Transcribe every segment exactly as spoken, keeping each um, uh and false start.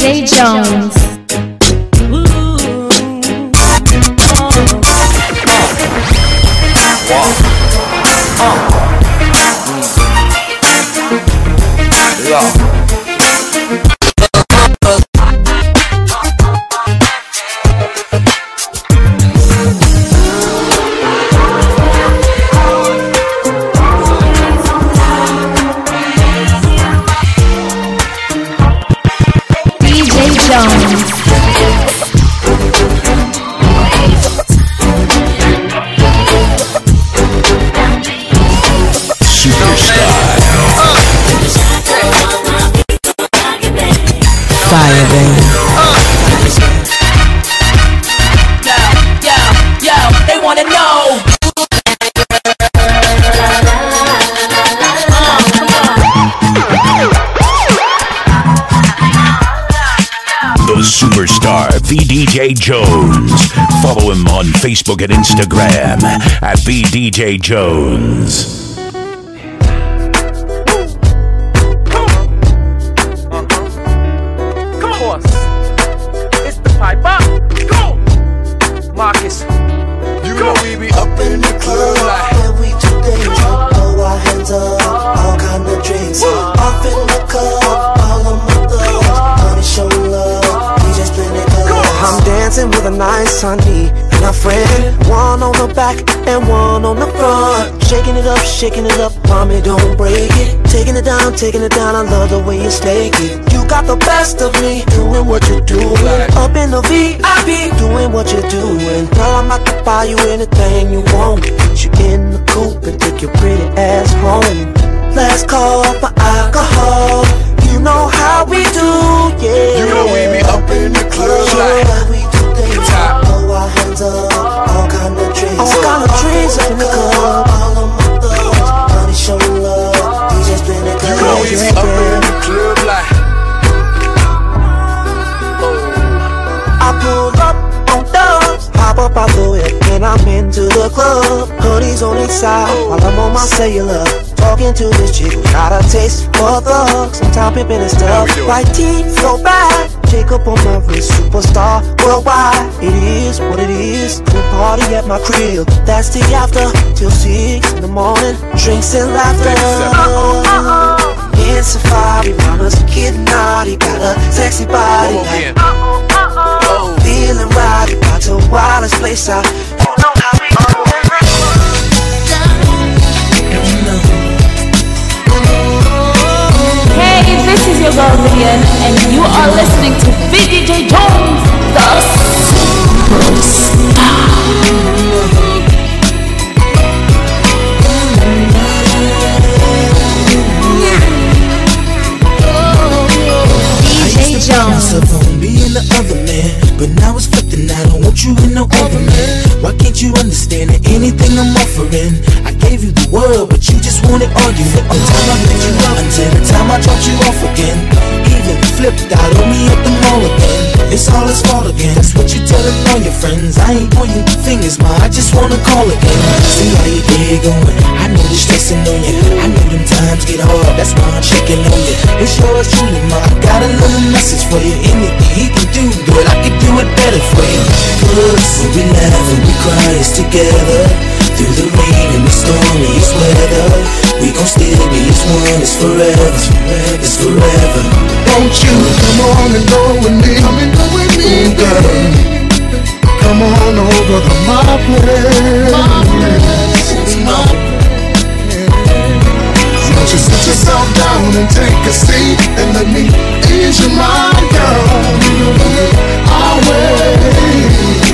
J Jones. Fire, baby. Yo, yo, yo, they wanna know. The superstar V D J Jones. Follow him on Facebook and Instagram at V D J Jones. Marcus, you know we be up in the club like and we too dangerous. Throw our hands up, all kind of drinks. Off in the club, all of my thugs. Money show love, we just spin it up. I'm dancing with a nice honey and a friend. One on the back and one on the front. Shaking it up, shaking it up, mommy don't break it. Taking it down, taking it down, I love the way you stake it. You got the best of me, doing what you do. Up in the V I P, doing what you're doing. Girl, I'm about to buy you anything you want. Put you in the coupe and take your pretty ass home. Let's call for alcohol. You know how we do, yeah. You know we be up in the club like yeah, we do things. Throw our hands up, all kind of drinks. All kind of drinks up in the club. All of my thugs, money show love. D J spin it. You know we be up in the club like I pull up on dubs, hop up out the whip, and I'm into the club. Hoodies on each side, while I'm on my cellular. Talking to this chick, got a taste for thugs. Sometimes pimpin' and stuff, like tea, so bad. Jacob on my wrist, superstar worldwide. It is what it is, cool party at my crib. That's the after, till six in the morning. Drinks and laughter. In safari, mama's getting naughty. Got a sexy body like feeling right, about to wildest place out. You know how we do it. Hey, this is your girl Vivian, and you are listening to V D J Jones, the superstar. D J Jones. On being the other man, but now it's flipping. I don't want you in no other man. Why can't you understand that anything I'm offering? I gave you the world, but you just wanted argument. From the time I picked you up until the time I dropped you off again. Even flipped out on me at the mall again. It's all his fault again. That's what you telling all your friends. I ain't pointing fingers, ma. I just wanna call again. See how you day going. I know the stressing on you. I know them times get hard. That's why I'm checking on you. It's yours truly, ma. I got a little message for you. Anything he can do, good, I can do it better for you. Cause when we laugh and we cry, it's together. Through the rain and the stormiest weather, we gon' still be as one. It's forever, it's forever. Won't you come on and go with me? Come and go with me, girl. Come on over to my place. My place. Won't you sit yourself down and take a seat and let me ease your mind, girl? I'll wait.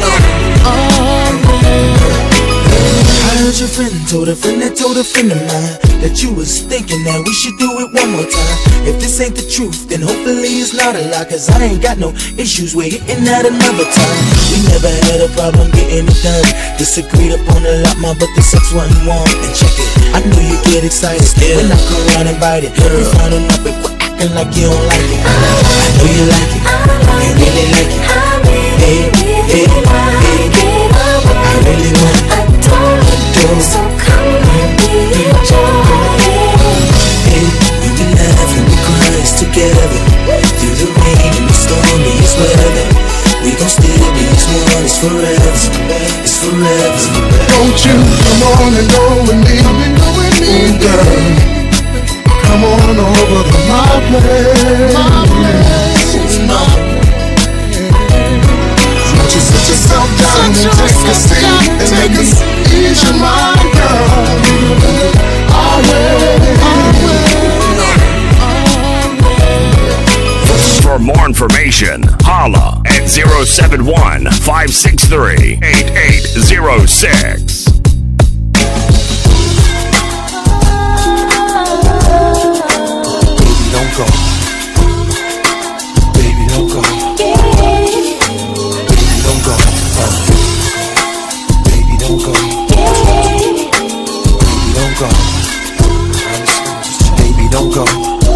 I heard your friend told a friend that told a friend of mine that you was thinking that we should do it one more time. If this ain't the truth, then hopefully it's not a lie. Cause I ain't got no issues with hitting that another time. We never had a problem getting it done. Disagreed upon a lot more, but the sex wasn't warm. And check it, I knew you get excited still when I come around and bite it. You finding up and quit acting like you don't like it. I know you like it, you really like it. Hey, hey, hey, I really want it. So come and be your joy. Hey, we be laughing, we cry together through the rain and seven one, five six three, eight eight zero six. Baby, don't go. Baby, don't go. Baby, don't go. Baby, don't go. Baby, don't go. Baby, don't go.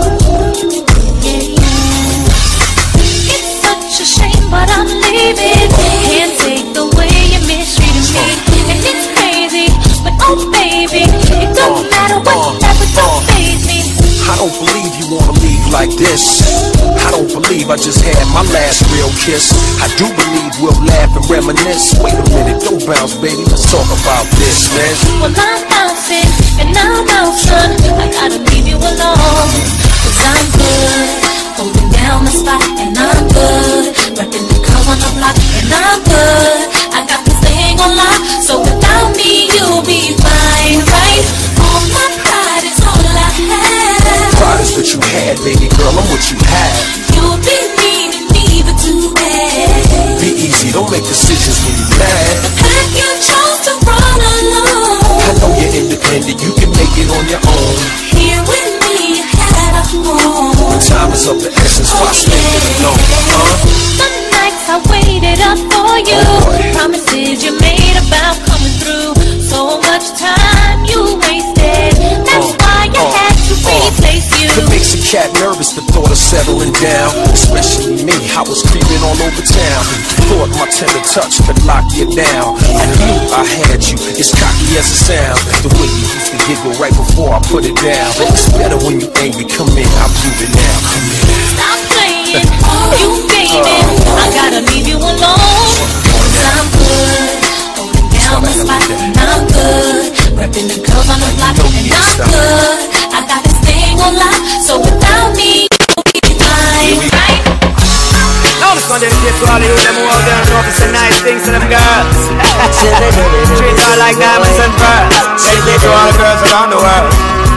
It's such a shame, but I'm leaving. Can't take the way you mistreated me, and it's crazy. But oh baby, it doesn't matter whatever, don't faze me. I don't believe you wanna leave like this. I don't believe I just had my last real kiss. I do believe we'll laugh and reminisce. Wait a minute, don't bounce, baby. Let's talk about this, man. Well, I'm bouncing and I'm out, son. I gotta leave you alone, cause I'm good, holding down the spot, and I'm good, repping the girls on the block, and I'm good. I got this thing on lock, so without me you'll be fine, right? All my pride is all I have. Pride is what you had, baby girl, I'm what you have. You'll be needing me, but too bad. Be easy, don't make decisions when you're mad. The path you chose to run alone, I know you're independent, you can make it on your own. here with me you had a home. When time is of the essence, why stay alone, huh? The nights I waited up for you, Oh, boy. promises you made about coming through. So much time you wasted, that's Oh, why I oh, had to oh. replace you. It makes a cat nervous, the thought of settling down. Especially me, I was creeping all over town. Thought my tender touch could lock you down. I knew I had you, as cocky as it sounds. The way you used to giggle right before I put it down. It's better when you angry, come in, I'll prove it now. Come in. Stop playing, you gaming, I gotta leave you alone. Cause I'm good, holding down the spot, and I'm good, repping the girls on the block, and I'm good. I got this thing on lock, so without me you'll be fine, right? Now this one dedicated to all of you them who out there and know say nice things to them girls. Treat her like diamonds and pearls. Dedicated to all the girls around the world.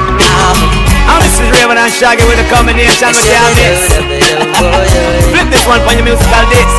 Now this is Raven and Shaggy with a combination with your miss. Flip this one on your musical disc.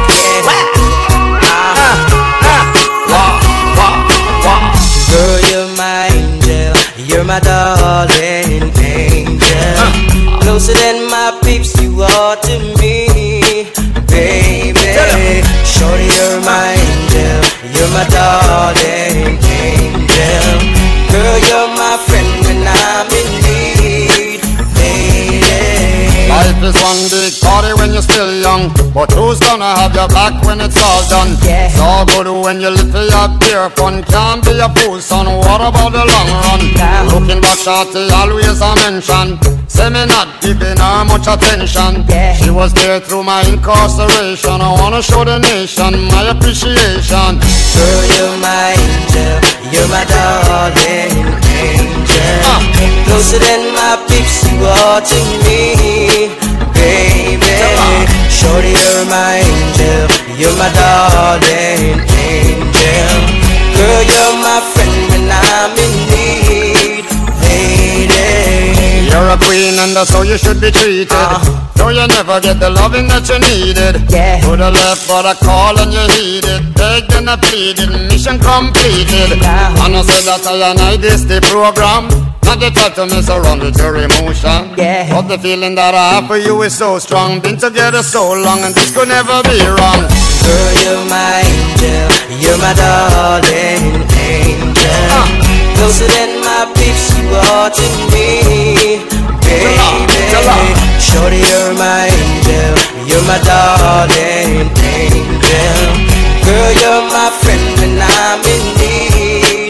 Girl, you're my angel, you're my darling angel. Closer than my peeps, you are to me, baby. Shorty, you're my angel, you're my darling angel. Girl, you're my friend when I'm in need, baby. Life is one big party when you're still young, but who's gonna have your back when it's all done? Yeah. It's all good when you live for your beer fun. Can't be a fool, son, what about the long run? Yeah. Looking back, shorty, always a mention. Say me not giving her much attention. Yeah. She was there through my incarceration. I wanna show the nation my appreciation. Girl, you're my angel, you're my darling angel. Uh. Closer than my peeps, you are to me, baby. Shorty, you're my angel, you're my darling angel. Girl, you're my friend when I'm in need, lady. You're a queen and that's how you should be treated. Uh-huh. Though you never get the loving that you needed. Yeah. To the left but a call and you heeded. Begged and I pleaded, mission completed. Yeah. And I said that I and I this the program. Not the type to mess around with your emotion. Yeah. But the feeling that I have for you is so strong. Been together so long and this could never be wrong. Girl, you're my angel, you're my darling angel. Uh. Closer than my peeps, you are to me, baby. Shorty, you're my angel, you're my darling angel. Girl, you're my friend when I'm in need,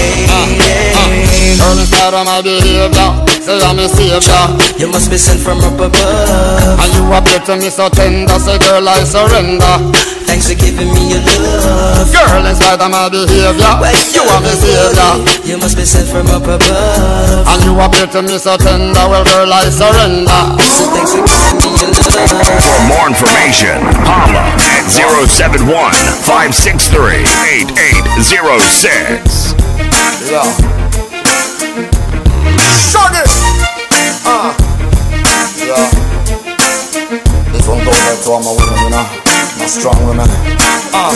lady. Girl, instead of my behavior, say I'm a savior. You must be sent from up above. And you appear to me so tender, say girl I surrender. Thanks for giving me your love. Girl, in spite of my behavior, you are the savior. You must be sent from up above. And you appear to me so tender, well girl I surrender. So thanks for giving me your love. For more information, holla at zero seven one, five six three, eight eight zero six. Yeah. Shaggy! Uh. Yeah. This one goes out to all my women, you know. My Strong woman. Uh.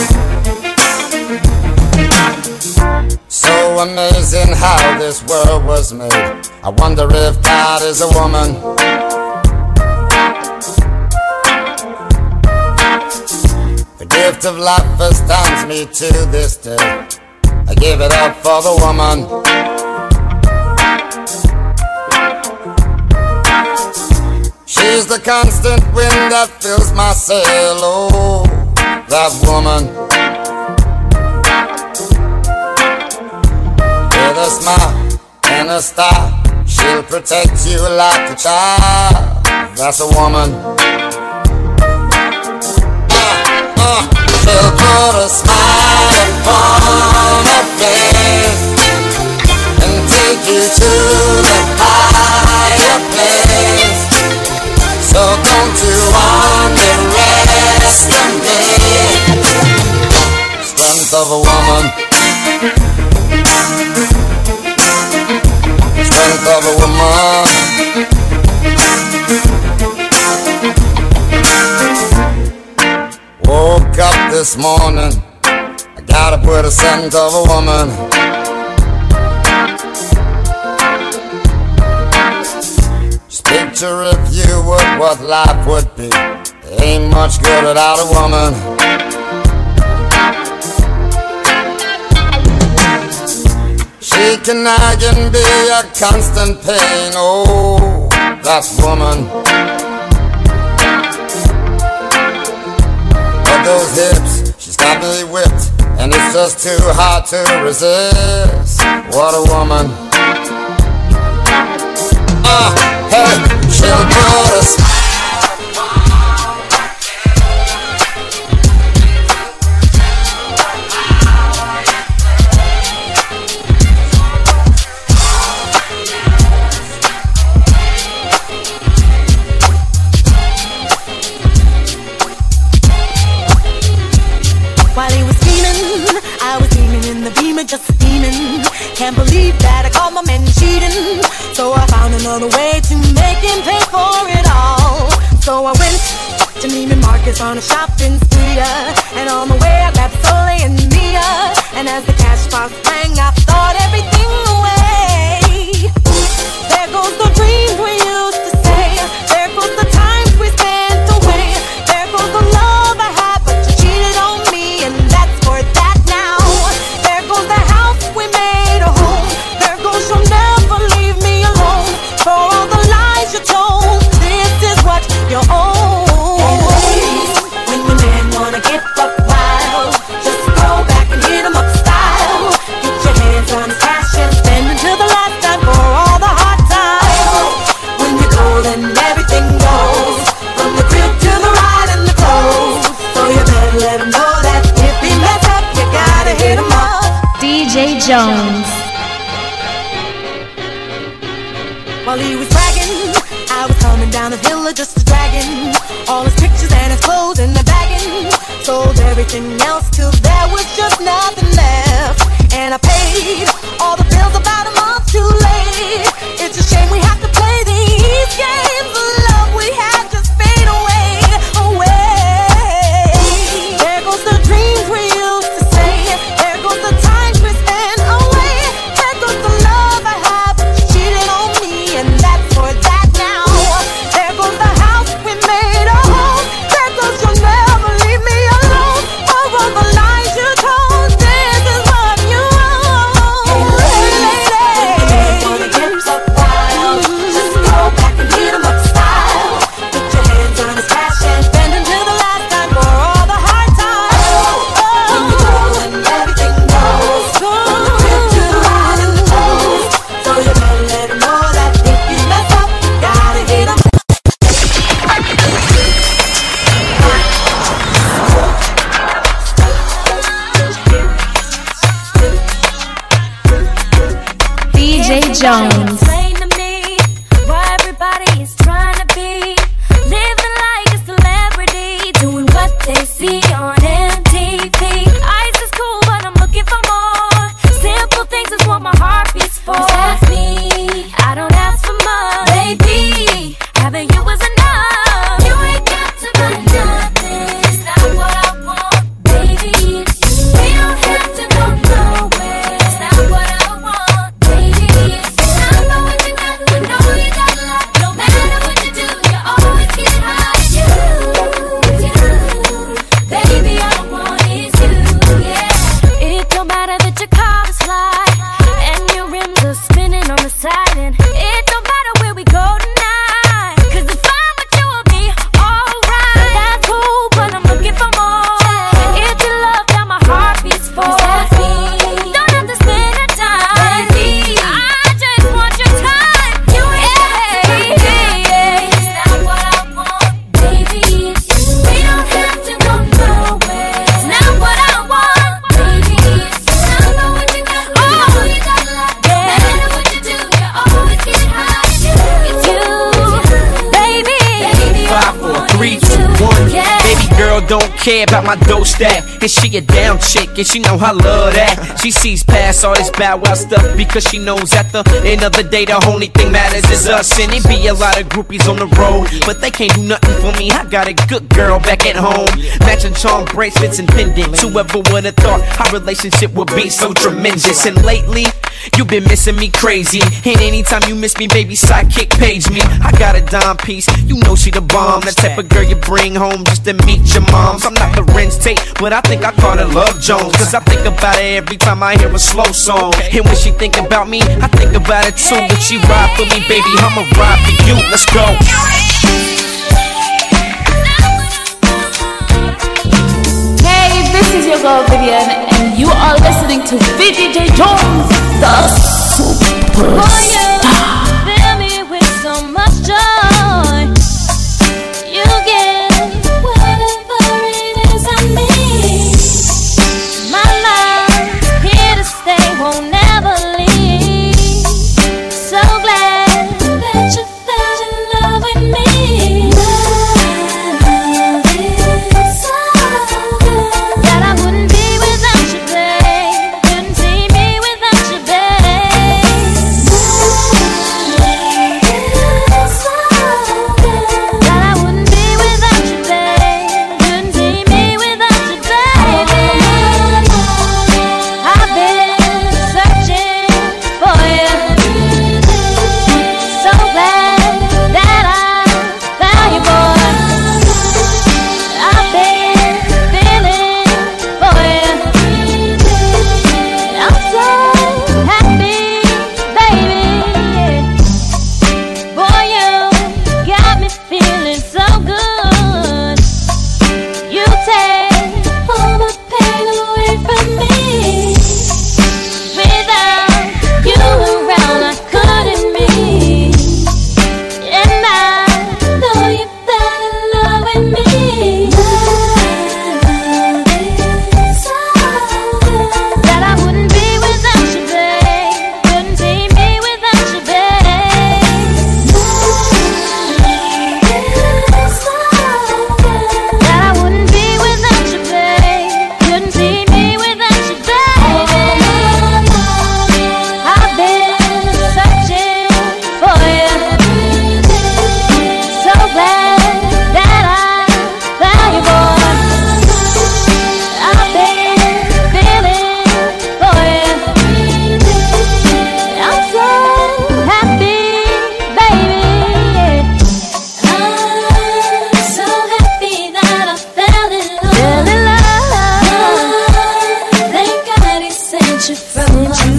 So amazing how this world was made. I wonder if God is a woman. The gift of life astounds me to this day. I give it up for the woman. She's the constant wind that fills my sail. Oh, that woman. With a smile and a star, she'll protect you like a child. That's a woman. Uh, uh, she'll put a smile upon her face and take you to the higher place. So don't you underestimate strength of a woman. Strength of a woman. Woke up this morning, I gotta put a scent of a woman. Picture if you would what life would be. There ain't much good without a woman. She can nag and be a constant pain. Oh, that woman. But those hips, she's got me whipped, and it's just too hard to resist. What a woman. Uh, hey, she'll put a smile. While he was steaming, I was steaming in the beamer, just steaming. Can't believe that I caught my man cheating. So I found another way to make him pay for it all. So I went to Neiman Marcus on a shopping spree, and on the way I grabbed Soleil and Mia. And as the cash box rang, I thought everything away. There goes the dreams we used to say. There goes the times we spent away. There goes the love I had, but you cheated on me, and that's for that now. There goes the house we made a home. There goes you'll never leave me alone. For all the lies you told, this is what you own. And ladies, when your man wanna get buck wild, just go back and hit him up style. Get your hands on his cash and spend until the last time for all the hard times. When you're golden, everything goes, from the crib to the ride and the clothes. So you better let him know that if he mess up, you gotta hit him up. D J Jones. While he was bragging, I was coming down the hill just a dragging all his pictures and his clothes in the bagging. Sold everything else till there was just nothing left. And I paid all the bills about a month too late. It's a shame we have to play these games. The love we had just fade away, away. There goes the dreams we used to say. There goes the times we spent away. There goes the love I had, but you cheated on me, and that's for that now. There goes the house we made a home. There goes you'll never leave me alone. For all the lies you told, this is what you own. Hey, lady, wanna get up wild, just go back and hit 'em up style. Put your hands on his cash and spend until the last time for all the hard times. When you go and everything goes, from the crib to the ride and the clothes. So you better let him know that if you mess up, you gotta hit him. D J Jones. Explain to me why everybody is trying to be living like a celebrity, doing what they see on M T V. Ice is cool, but I'm looking for more. Simple things is what my heart beats for. That's me, I don't ask for much, baby. Having you is enough. You ain't got to buy nothing. It's not what I deciding it don't matter where we go tonight. Cause if I'm with you, will be alright. That's cool, but I'm looking for more. If you love, that my heart beats for. Don't have to spend the time, baby. I just want your time. You ain't hey, it's not what I want, baby. We don't have to go nowhere. It's not what I want, baby. I know what you got, oh, you got love. No matter what you do, you always get high. It's you, baby. Five, four, three, two, one. Baby girl don't care about my dough stack, and she a down chick, and she know I love that. She sees past all this bow wow stuff because she knows at the end of the day the only thing matters is us. And it be a lot of groupies on the road, but they can't do nothing for me. I got a good girl back at home, matching charm bracelets and pendants. Whoever would have thought our relationship would be so tremendous? And lately, you been missing me crazy. And anytime you miss me, baby, sidekick page me. I got a dime piece, you know she the bomb. The type of girl you bring home just to meet your moms. I'm not the Ren's Tate, but I think I call her Love Jones. Cause I think about her every time I hear a slow song. And when she think about me, I think about it too. When she ride for me, baby, I'ma ride for you. Let's go. Hey, this is your girl Vivian, and you are listening to V D J Jones, the superstar. Fill me with so much joy. You get whatever it is I need. My love, here to stay, won't never leave. So glad that you fell in love with me. My love is so good that I wouldn't be without you, babe. Couldn't see me without you, babe. My love is so good that I wouldn't be without you, babe. Couldn't see me without you, baby. I've been searching for you. So glad that I found you, boy. I've been feeling for you. I'm so happy, baby. Boy, you got me feeling so good. You take all the pain away from me. Without you around, I couldn't be. And I know you fell in love with me. My love is so good that I wouldn't be without you, babe. Couldn't see me without you, babe. My love is so good that I wouldn't be without you, babe. Couldn't see me without you, babe. I've been searching for you. So glad that I found you, boy. I've been feeling for you. I'm so happy, baby. I'm so happy that I fell in love. Fell in love. Thank God he sent you from above. I'm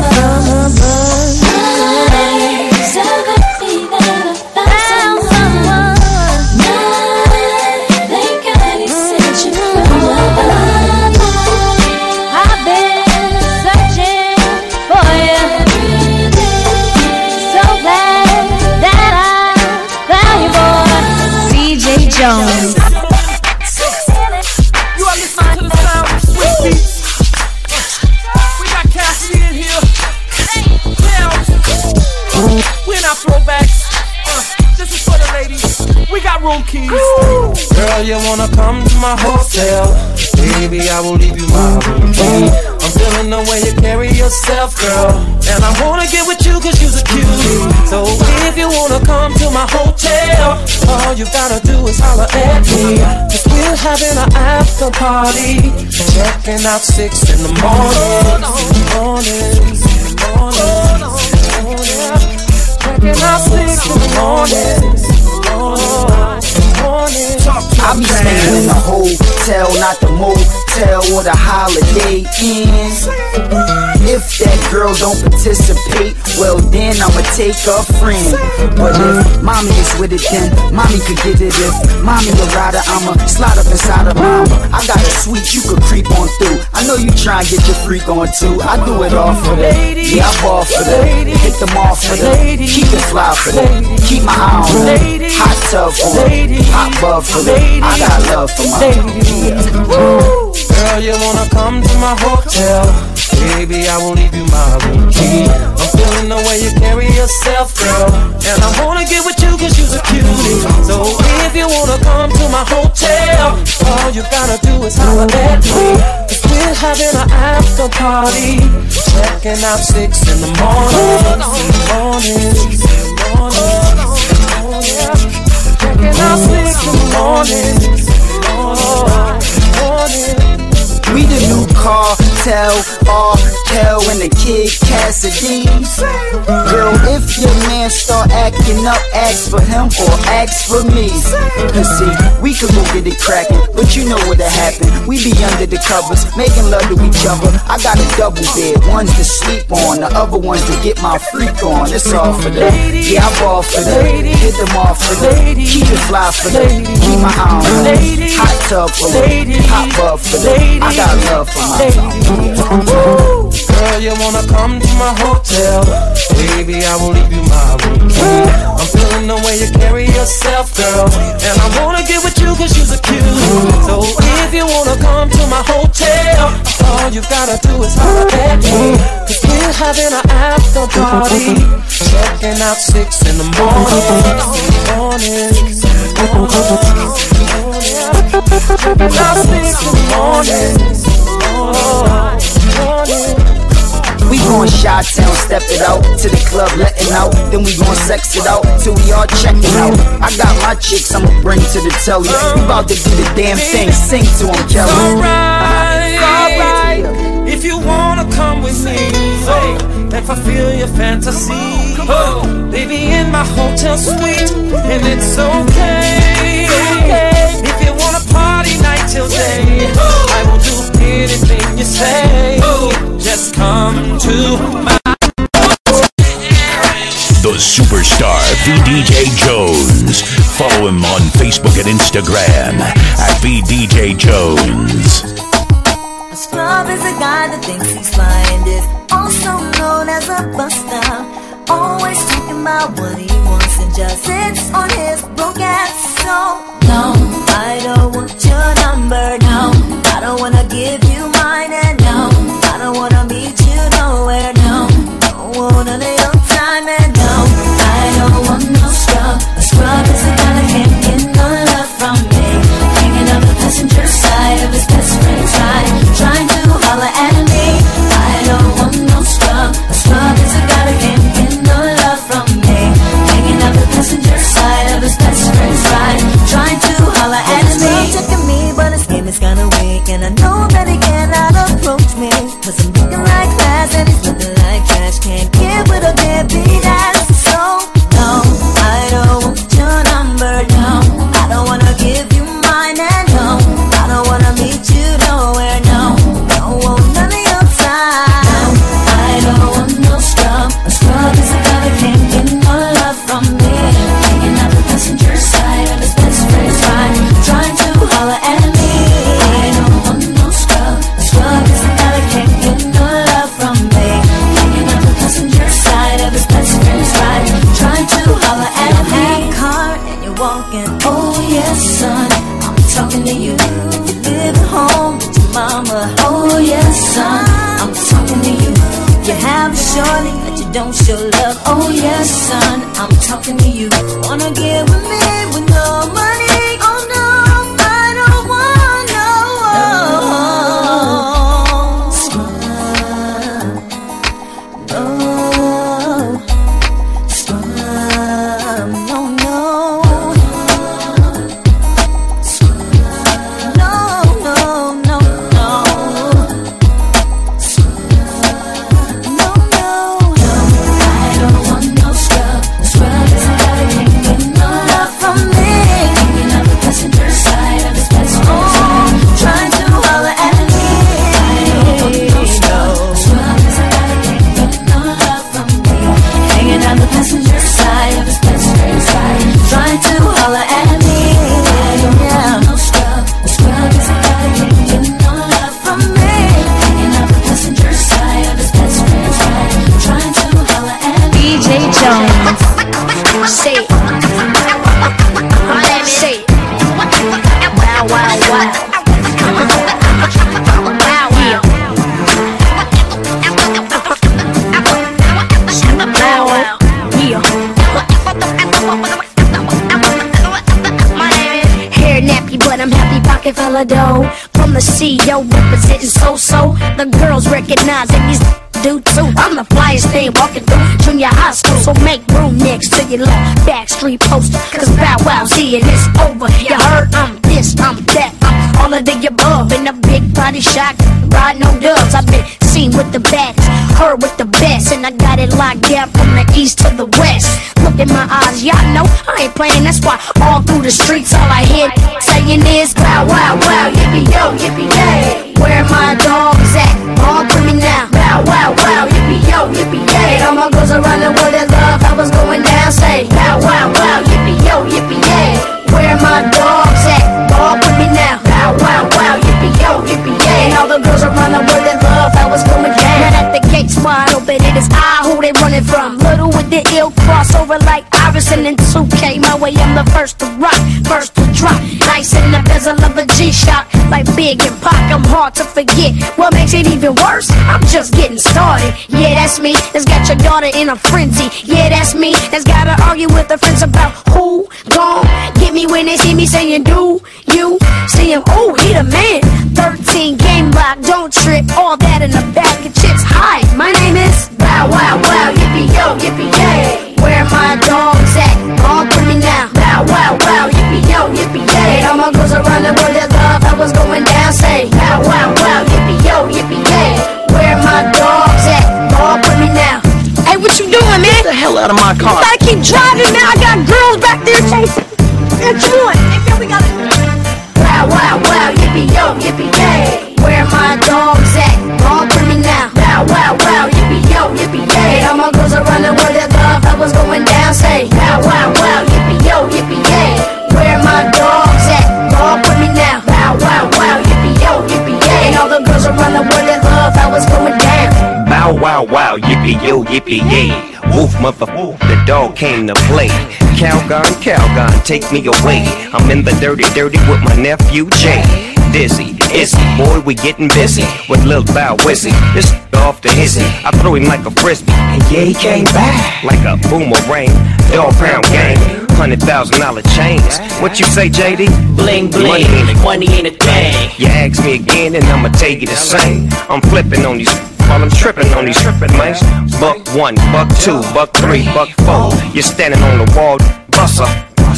so happy that I found someone. Thank God he sent you from above. I've been searching for you. So glad that I found you, boy. V J Jones. You are listening to the sound of sweet beats. We got Cassie in here. Now, we're not throwbacks. Uh, this is for the ladies. We got room keys. Girl, you wanna come to my hotel? Baby, I will leave you my room key. I'm feeling the way you carry yourself, girl. And I wanna get with you cause you're a cutie. So if you wanna come to my hotel, all you gotta do is holler at me. Cause we're having an after party. Checking out six in the morning. Morning, morning, morning. Checking out six in the morning. I be staying in a hotel, not the motel or the Holiday Inn. if that girl don't participate, well then I'ma take a friend. But if mommy is with it, then mommy could get it. If mommy a rider, I'ma slide up inside of mama. I got a suite you could creep on through. I know you try and get your freak on too. I do it all for that. Yeah, I ball for that. Hit them off for that. Keep it fly for that. Keep my eye on that. Hot tub for that. Hot bub for that. I got love for my Woo. Girl, you wanna come to my hotel? Baby, I won't leave you my room key. I'm feeling the way you carry yourself, girl, and I wanna get with you cause you're a cutie. So if you wanna come to my hotel, all you gotta do is holler at me. Cause we're having an after party, checking out six in the morning. Morning, checking out six in the morning. We the new cartel, R. Kel and the Kid Cassidy. Girl, if your man start acting up, ask for him or ask for me. Cause see, we could go get it crackin', but you know what'll happen. We be under the covers, making love to each other. I got a double bed, one's to sleep on, the other one's to get my freak on. It's all for that. Yeah, I ball for that. Hit them off for that. Keep it fly for that. Keep my eye on that. Hot tub for that. Hot bub for that. I got love for my Woo. Girl, you wanna come to my hotel? Baby, I will leave you my room key. I'm feeling the way you carry yourself, girl, and I wanna get with you cause you're a cutie. So if you wanna come to my hotel, all you gotta do is holler at me. Cause we're having an after party, checking out six in the morning. Morning, morning, checking out six in the morning. We gon' Chi-Town, step it out to the club, letting out. Then we gon' sex it out till we all checking out. I got my chicks, I'ma bring to the telly. We about to do the damn thing, sing to them, Kelly. Alright, alright. If you wanna come with me, oh, and fulfill your fantasy, oh, baby, in my hotel suite, and it's okay. If you wanna party night till day, I will do anything you say. Just come to my The superstar V D J Jones. Follow him on Facebook and Instagram at V D J Jones. A scrub is a guy that thinks he's fly and is also known as a buster. Always talking about what he wants and just sits on his broke ass. So no, I don't want your number. No, I don't wanna give you mine. And no, I don't wanna meet you nowhere. No, don't want none of your time. And no, I don't want no scrub. A scrub is a guy that can't get no love from me. Hanging on the passenger side of his best friend's ride, trying to holler at me. I don't want no scrub. A scrub is a guy that can't get no love from me. Hanging on the passenger side of his best friend's ride, trying to holler at me. He's checking me, but his game is kinda weak, and I know that he cannot approach me. Cause I'm looking like glass and he's looking like trash. Can't get with a deadbeat ass. So no, I don't want your number. No, I don't wanna give you mine. And no, I don't wanna meet you nowhere. No, don't want none of your time. I don't want no scrub. A scrub is a guy that can't get no love from me. Hanging out the passenger side of his best friend's ride, trying to holler at me. I don't want no scrub. A scrub is a guy that can't get no love from me. Hanging out the passenger side of his best friend's ride, trying to holler at me. You have a car and you're walking. Oh yes, son, I'm talking to you. You live at home with your mama. Oh yes, son, I'm talking to you. You have a shorty that you don't show love. Oh yes, son, I'm talking to you. Wanna get with me with no money? Oh no, I don't want no scrub. No scrub. No, no scrub. No, no, no, no. No, no, no. I don't want no scrub. Scrub is a guy that can't get no love from Jones. Say it. My name is Say it. Wow, wow, wow. Wow, wow. Wow, wow. Yeah. My name is Hair nappy, but I'm happy pocket full of dough. From the C E O representing so-so. The girls recognize that these do too. I'm the flyest thing walking through junior high school, so make room next to your little backstreet poster. Cause Bow Wow's here and it's over. You heard I'm this, I'm that, I'm all of the above. In a big body shot, ride no dubs. I've been seen with the baddest, heard with the best, and I got it locked down from the east to the west. Look in my eyes, y'all know I ain't playing. That's why all through the streets all I hear saying is Bow Wow Wow, yippee yo, yippee yay. Where my dogs at? All for me now. Bow Wow Wow, yippee yo, yippee yay. All my girls around the world that love how it's going down. Say Bow Wow Wow, yippee yo, yippee yay. Where my dogs at? All for me now. Bow Wow Wow, yippee yo, yippee yay. All the girls around the world that love how it's going down. Now that the gates wide open, it is I who they running from. Little with the ill crossover like Iverson and two K. My way, I'm the first to rock, first to drop. Nice in the bezel of a G-Shock, like Big and Pac. I'm hard to forget. What makes it even worse? I'm just getting started. Yeah, that's me. That's got your daughter in a frenzy. Yeah, that's me. That's gotta argue with her friends about who gon' get me when they see me saying, do you see him? Oh, he the man. thirteen game lock, don't trip. All that in the bag of chips. Hi, my name is Bow Wow Wow, yippee yo, yippee yay. Where my dogs at? All for me now. Bow Wow Wow, yippee yo, yippee yay. All my girls around the world that love how it's going down. Say Bow Wow Wow, yippee yo, yippee yay. Where my dogs at? All for me now. Hey, what you doing, man? Get the hell out of my car. You gotta keep driving, man. I got girls back there chasing. What you doing? Hey, man, we gotta. Wow Wow Wow, yippee yo, yippee yay. Where my dogs at? All for me now. Bow Wow Wow, yippee yo, yippee yay. All my girls around the world that love how it's going down. Say Bow Wow Wow, yippee yo, yippee yay. Where my dogs at? All for me now. Bow Wow Wow, yippee yo, yippee yay. And all the girls around the world that love how it's going down. Bow wow wow, yippee yo, yippee yay. Woof mother woof, the dog came to play. Calgon, Calgon, take me away. I'm in the dirty, dirty with my nephew Jay. Dizzy, Izzy, boy, we getting busy with Lil Bow Wizzy. This off the hizzy, I throw him like a frisbee, and yeah, he came back like a boomerang. Dog pound gang, hundred thousand dollar chains. What you say, J D? Bling bling, money ain't, money ain't a thing. You ask me again, and I'ma take you the same. I'm flipping on these while I'm tripping on these tripping mice. Buck one, buck two, buck three, buck four. You're standing on the wall, buster,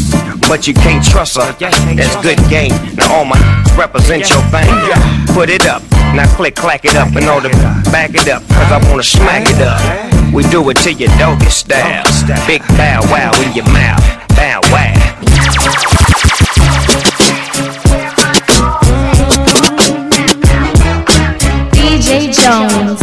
but you can't trust her. That's good game. Now all my represent your thing. Put it up, now click, clack it up, and all the back it up, cause I wanna smack it up. We do it to your doggy style. Big bow wow in your mouth. Bow wow. D J Jones.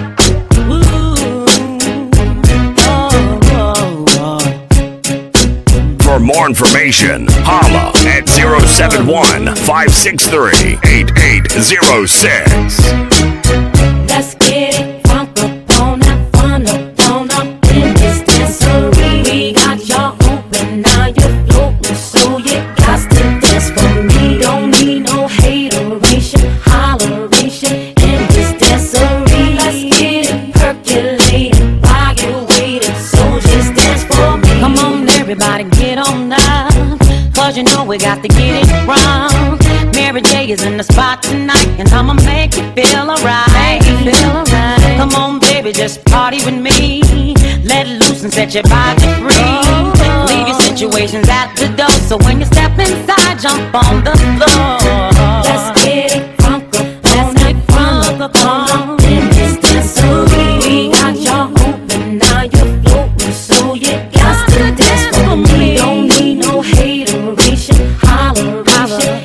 For more information, holla at zero seven one, five six three, eight eight zero six. Let's get it funk up on that fun up on up in this dancery. We got y'all open, now you're floating, so you got to dance for me. Don't need no hateration, holleration in this dancery. Let's get it percolating while you're waiting, so just dance for me. Come on, everybody, get on now, cause you know we got to get it wrong. Mary J is in the spot tonight, and I'ma make you feel alright. Feel alright. Come on, baby, just party with me. Let loose and set your body free. Leave your situations at the door, so when you step inside, jump on the floor. Let's get it funk up, let's get funk up on in this dancery. We got y'all open, now you're floating, so you got to dance for me. Don't need no hateration, holleration.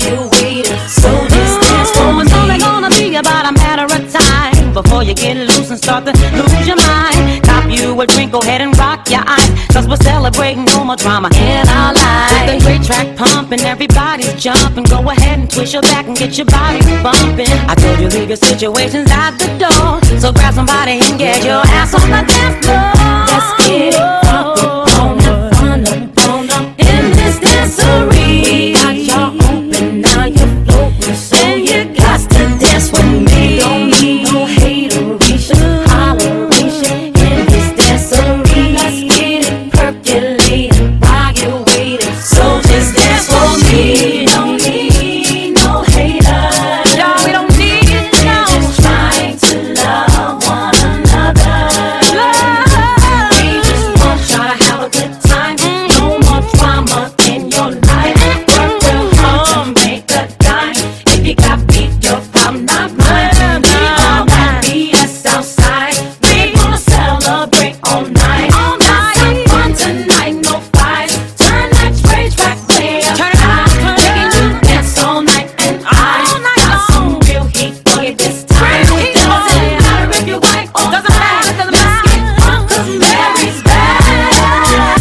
Before you get loose and and start to lose your mind. Cop you a drink, go ahead and rock your eyes, cause we're celebrating no more drama in our lives. With a great track pumping, everybody's jumping. Go ahead and twist your back and get your body bumping. I told you leave your situations at the door, so grab somebody and get your ass on the dance floor. Let's get it up, on up, on up, on up in this dancery. We got y'all open, now you're floating, so you got to dance with me. Don't need no hateration, holleration in this dancery. Let's get it percolating while you're waiting, so just dance for me. Don't need no haters, y'all, we don't need it, no. Just trying to love one another. We just want y'all to have a good time. No more drama in your life. Work real hard to make a dime. If you got beef, your problem not mine. We all got B S outside. We gonna celebrate all night. All night, have fun tonight, no fights. Turn that rage back way up high. Making you dance all night, and I got some real heat for you this time. It doesn't matter if you're white or black. Let's get drunk 'cause Mary's back.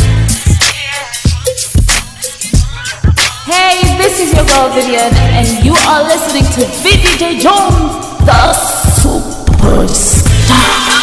Hey, this is your girl Vivian, and you are listening to V D J Jones, the superstar.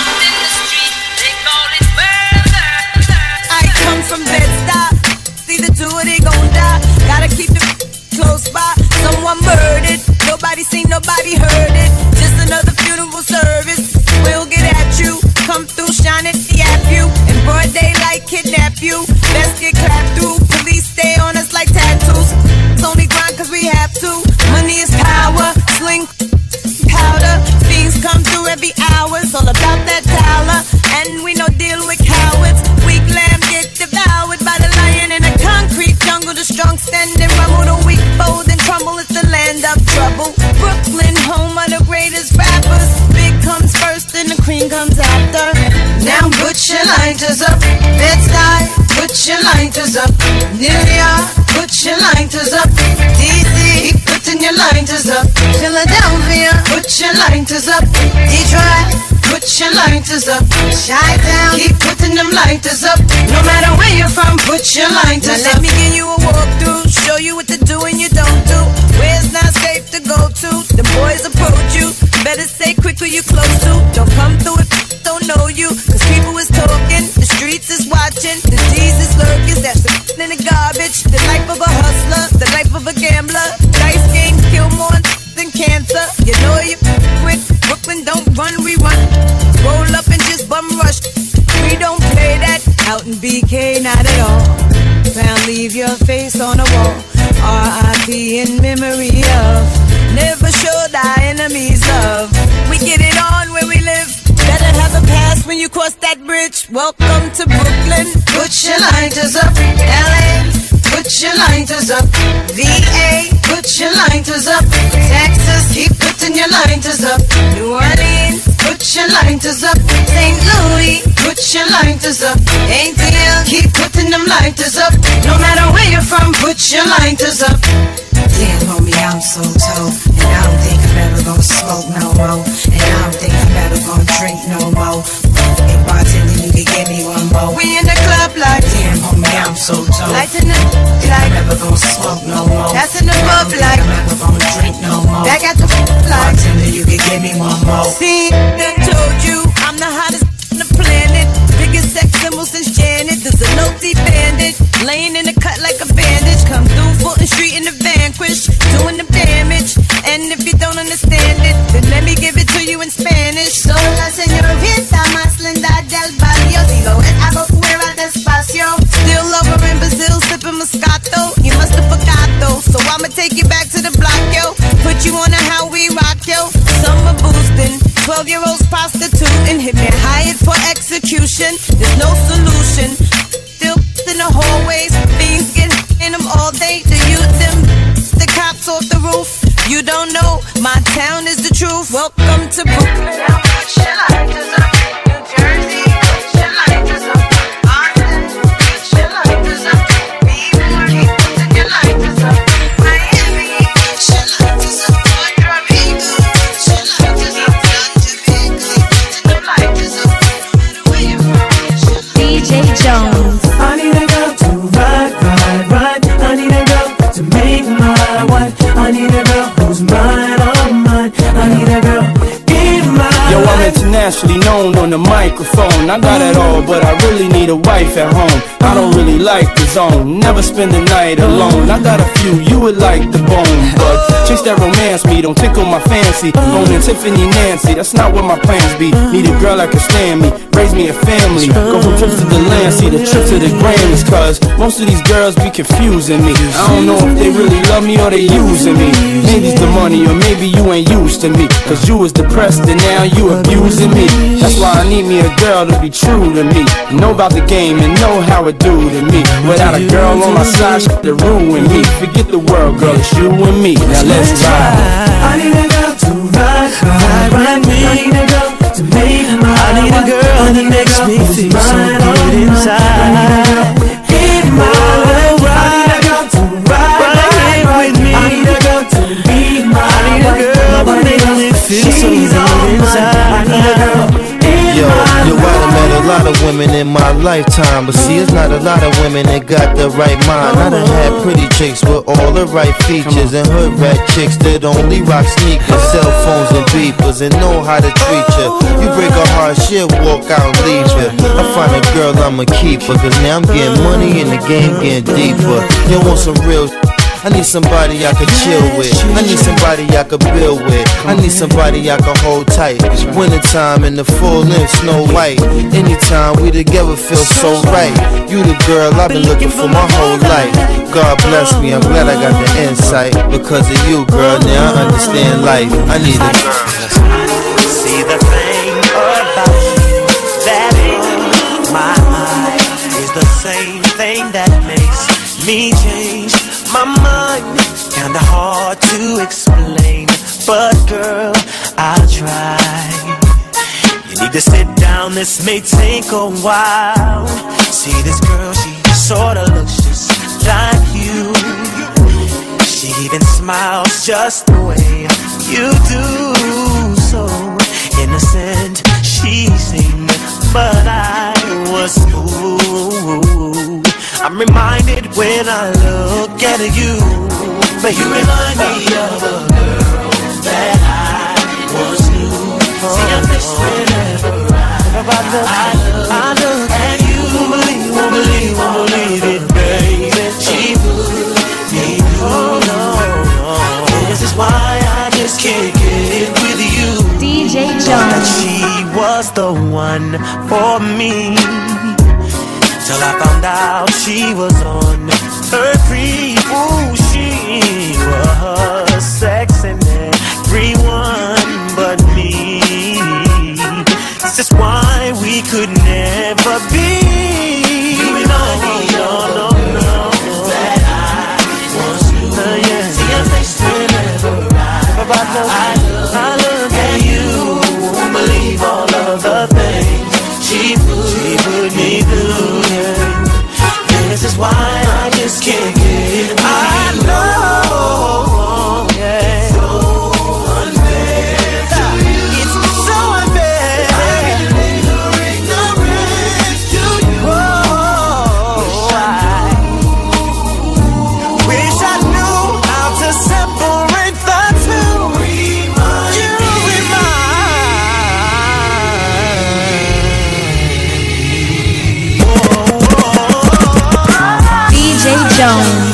I come from Bed-Stuy. See the two of they gon' die. Gotta keep the close by. Someone murdered. Nobody seen, nobody heard it. Just another funeral service. We'll get at you. Come through, shine it, yap you. In broad daylight, kidnap you. Best get clapped through. Police stay on us like tattoos. It's only grind 'cause we have to. Money is power. Sling powder. Things come through every hour. It's all about that dollar. And we no deal with cowards. Weak lamb get devoured by the lion in a concrete jungle. The strong stand and rumble. The weak fold and crumble. It's the land of trouble. Brooklyn, home of the greatest rappers. Big comes first and the cream comes after. Now put your lighters up. Bed-Stuy, put your lighters up. New York, put your lighters up. D C, keep putting your lighters up. Philadelphia, put your lighters up. Detroit, put your lighters up. Chi-Town, keep putting them lighters up. No matter where you're from, put your lighters now up. Let me give you a walkthrough, show you what to do and you don't do. Where's not safe to go to? The boys approach you. Better stay quick who you close to. Don't come through if don't know you. 'Cause people is talking, the streets is watching. The D's is lurking, that's the in the garbage. The life of a hustler, the life of a gambler. Dice games kill more than cancer. You know you quick. Brooklyn don't run, we run. Roll up and just bum rush. We don't play that out in B K, not at all. Found leave your face on the wall. R I P in memory of. Never showed our enemies love. We get it on where we live. Better have a pass when you cross that bridge. Welcome to Brooklyn. Put your lighters up. L A, put your lighters up. V A, put your lighters up. Texas, keep putting your lighters up. New Orleans, put your lighters up. Saint Louis, put your lighters up. A T L, keep putting them lighters up. No matter where you're from, put your lighters up. Damn, homie, I'm so told. And I don't think I'm ever gonna smoke no more. And I don't think I'm ever gonna drink no more. Hey, bartender, you can get me one more. We in the club like, damn, homie, I'm so told. Lighting up like, I'm never gonna smoke no more. That's in the pub like, I'm never gonna drink no more. Back at the like, bartender, you can get me one more. See, they told you I'm the hottest on the planet. Biggest sex symbol since Janet. There's a no-T bandit. Laying in the cut like a bandage. Come through Fulton Street in the Vanquish. Doing the damage. And if you don't understand it, then let me give it to you in Spanish. Sola señorita más linda del barrio. Digo, es algo fuera de espacio. Still over in Brazil, sipping Moscato. You must have forgot though. So I'ma take you back to the block, yo. Put you on a how we rock, yo. Summer boosting. Twelve-year-olds prostituting. Hit me hired for execution. There's no solution. Still in the hallways. Things get in them all day. The youth, them, the cops off the roof. You don't know, my town is the truth. Welcome to Brooklyn. Now put your lighters up. New Jersey, put your lighters up. Boston, put your lighters up. Beverly, put your lighters up. Miami, put your lighters up. Puerto Rico, put your lighters up. Puerto Rico, put your lighters up. internationally known on the microphone. I got it all, but I really need a wife at home. I don't really like the zone, never spend the night alone. I got a few, you would like the bone, but chicks that romance me don't tickle my fancy. Owning Tiffany Nancy, that's not what my plans be. Need a girl that can stand me, raise me a family, go from trips to the land, see the trip to the Grammys. Cause most of these girls be confusing me. I don't know if they really love me or they using me. Maybe it's the money or maybe you ain't used to me. Cause you was depressed and now you abusing me. That's why I need me a girl to be true to me, know about the game and know how it do to me. Without a girl on my side, she to ruin me. Forget the world, girl, it's you and me. Now let's ride. I need a girl to ride, ride, ride me. I need a girl to make my I need a girl that makes me feel so good inside. In my life, I need a girl to ride, ride with me. I need a girl to be my I need a girl that makes me feel so good inside. I need a girl. Yo, yo, I done met a lot of women in my lifetime, but see, it's not a lot of women that got the right mind. I done had pretty chicks with all the right features, and hood rat chicks that only rock sneakers, cell phones and beepers, and know how to treat you. You break a heart, she'll walk out and leave you. I find a girl, I'ma keep her, cause now I'm getting money and the game getting deeper. You want some real I need somebody I could chill with. I need somebody I could build with. I need somebody I could hold tight. It's wintertime in the full length Snow White. Anytime we together feel so right. You the girl I've been looking for my whole life. God bless me, I'm glad I got the insight. Because of you, girl, now I understand life. I need a girl. See the thing about you that in my mind is the same thing that makes me change my mind. Kinda hard to explain, but girl, I'll try. You need to sit down, this may take a while. See this girl, she sorta looks just like you. She even smiles just the way you do. So innocent she seemed, but I was fooled. I'm reminded when I look at you, but you remind me of a girl that I once knew. See your face whenever I, I look, I look at you. Won't believe, won't believe, won't believe it, baby. She put me through. No, no. This is why I just can't get it with you. D J Jones. That she was the one for me. Till I found out she was on her creep. Ooh, she was sexing everyone but me. This is why we could never be. You and I, no, no, no, that I once knew. Uh, yeah. See your face whenever I, I, look, I look at you. Won't believe all of the things she put, she put me through. This is why I just can't get it. I know, yeah. So unfair to you. It's so unfair. I believe your ignorance to you. Oh, I wish I knew how to separate the two. Remind you remind. D J Jones.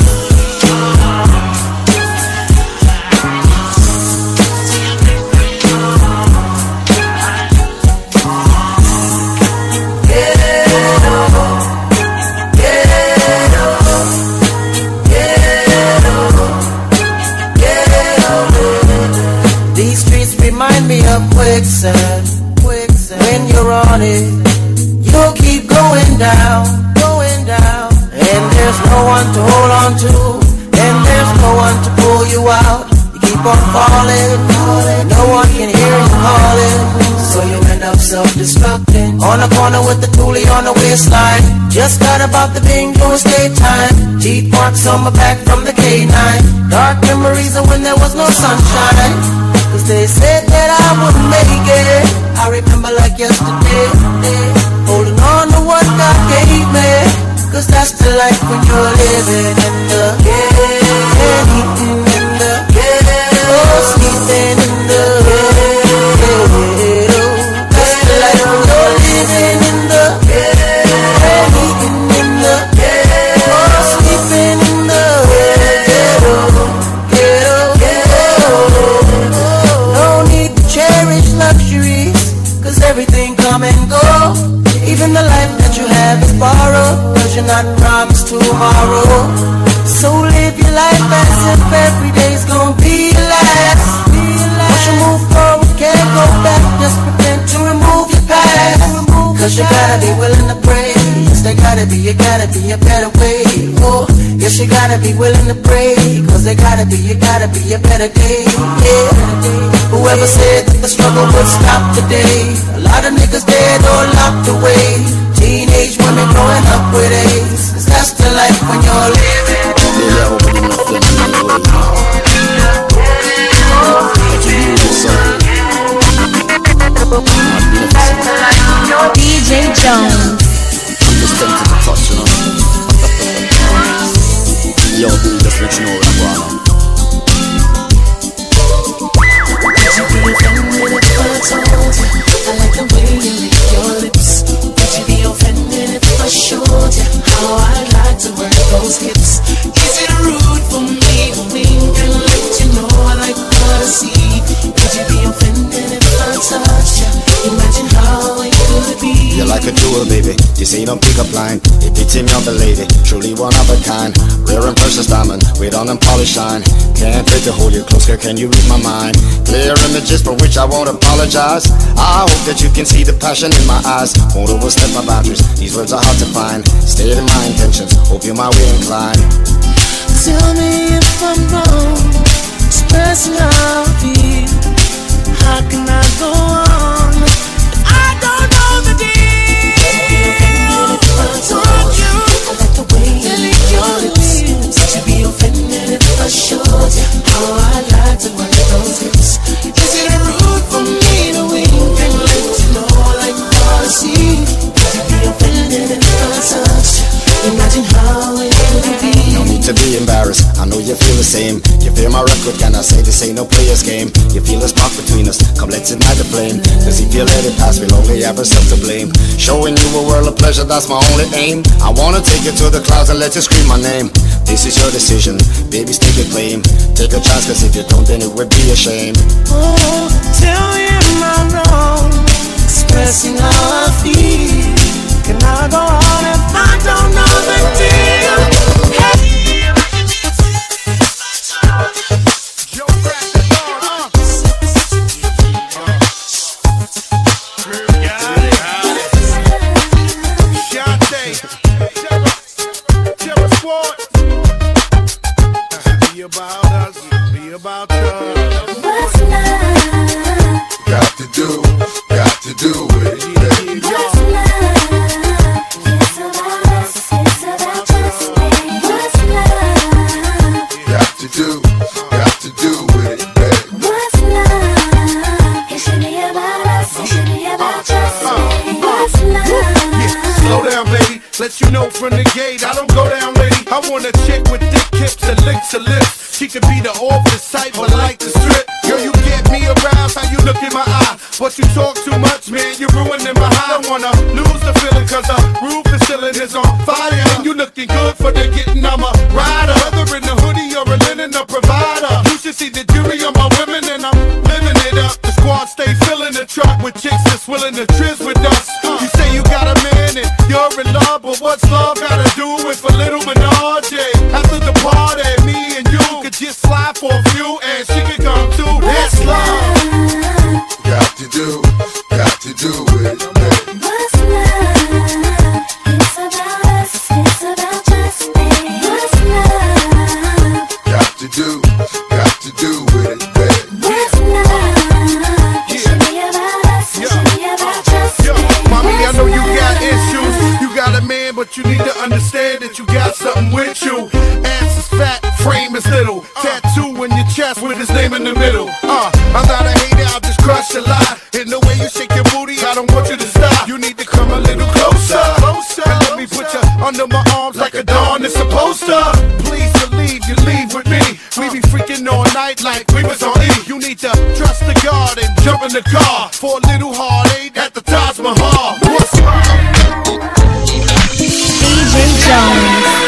These streets remind me of quicksand. Quicksand. When you're on it, you'll keep going down, going down. And there's no one to hold on to, and there's no one to pull you out. You keep on falling, falling. No one can hear you calling, so you end up self-destructing. On the corner with the toolie on the waistline. Just got about the bingo state time. Teeth marks on my back from the K nine. Dark memories of when there was no sunshine. Cause they said that I wouldn't make it. I remember like yesterday, holding on to what God gave me. Cause that's the life when you're living in the ghetto, eating in the ghetto, sleeping in the ghetto. That's everything come and go. Even the life that you have is borrowed, cause you're not promised tomorrow. So live your life as if every day's gonna be your last. Once you move forward, can't go back. Just pretend to remove your past. Cause you gotta be willing to pray. Yes, there gotta be, you gotta be a better way. Oh, yes, you gotta be willing to pray. Cause there gotta be, you gotta be a better day. Yeah. Whoever said that the struggle would stop today, a lot of niggas dead or locked away. Teenage women growing up with AIDS, cause that's the life when you're living. D J Jones. I'm just tempted to touch, you know. Yo, just let you know what I'm on. Would you be offended if I told you I like the way you lick your lips? Would you be offended if I showed you how I like to work those hips? Is it rude for me to wink and let you know I like what I see? Would you be offended if I touch you? Imagine how it could be. You're like a jewel, baby. You say you don't pick up line. It beats me of the lady. Truly one of a kind. Rare and precious diamond. With on and polish shine. Can't wait to hold you close, girl. Can you read my mind? Clear images for which I won't apologize. I hope that you can see the passion in my eyes. Won't overstep my boundaries. These words are hard to find. Stay in my intentions. Hope you're my way inclined. Tell me if I'm wrong. Expressing how I feel. How can I go on? I don't know the deal. I like the way you lick your lips. Would you be offended if I showed you how I like to work those hips? Is it rude for me to wink and let you know I like what I see? Would you be offended if I touch you? Imagine how it would be. No need to be embarrassed. I know you feel the same. You feel my record, can I say this ain't no player's game? You feel a spark between us, come let's ignite the flame. Cause if you let it pass, we'll only have ourselves to blame. Showing you a world of pleasure, that's my only aim. I wanna take you to the clouds and let you scream my name. This is your decision, baby, take a claim. Take a chance, cause if you don't, then it would be a shame. Oh, tell me am I wrong? Expressing how I feel. Can I go on if I don't know the deal? Hey. Be about us, be about us. What's love? Got to do, got to do it. What's love? It's about us, it's about just me. What's love? Got to do, got to do it, baby. What's love? It should be about us, it should be about just me. What's love? Yeah, slow down, baby. Let you know from the gate, I don't go down, lady. I want a chick with thick hips and licks her lips. She could be the office type, but like the strip. Girl, you get me aroused, how you look in my eye. But you talk too much, man, you're ruining my high. I don't wanna lose the feeling, cause the roof is ceiling is on fire. And you looking good for the getting, I'm a rider. Whether in the hoodie or a linen, a provider. You should see the jury on my women, and I'm living it up. The squad stay filling the truck with chicks that's willing to trizz with us. You say you got a man and you're in love, but what's love gotta do with a little menage? After the party, me and you could just slide for a few, and she could come too. That's love. Got to do, got to do it. What's love? It's about us, it's about just me. What's love? Got to do, got to do it, baby. What's love? It should be about us, it should be about just me. Mommy, I know you got issues. You got a man, but you need to understand that you got something with you. Ass is fat, frame is little. Tattoo in your chest with his name in the middle. Uh, I'm not a hater, I'll just crush a lie. In the way you shake your booty, I don't want you to stop. You need to come a little closer, closer. And let me put you under my arms like a dawn is supposed to. Please believe you leave with me. We be freaking all night like we was on E. You need to trust the God and jump in the car for a little heartache at the Taj Mahal. What's D J Jones.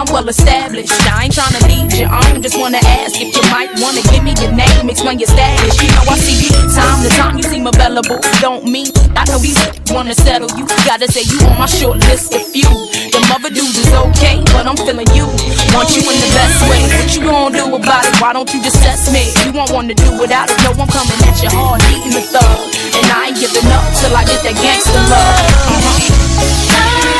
I'm well established. I ain't tryna lead you on, just wanna ask if you might wanna give me your name, explain your status. You know I see you time to time, you seem available. Don't mean I know these wanna settle you. Gotta say you on my short list of few. Them other dudes is okay, but I'm feeling you. Want you in the best way. What you gonna do about it? Why don't you just test me? You won't wanna do without it. No, I'm coming at you hard, eating the thug, and I ain't giving up till I get that gangster love. Uh-huh.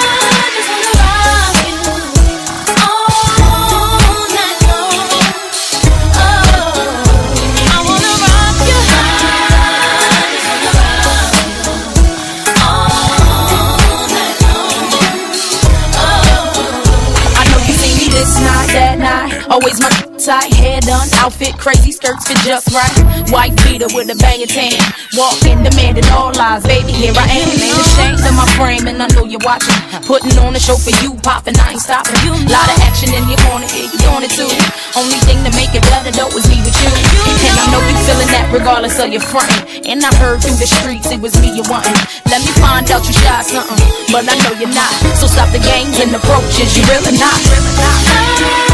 Always my tight, hair done, outfit crazy, skirts fit just right. White beater with a banging tan, walking, demanding all lies. Baby, here I am, ain't ashamed of my frame, and I know you're watching. Putting on a show for you, popping, I ain't stopping. Lot of action in your corner, yeah, you doing it too. Only thing to make it better though is me with you. And I know you feeling that regardless of your front. And I heard through the streets it was me you wantin'. Let me find out you shy something, but I know you're not. So stop the games and approaches, you really not. Really not.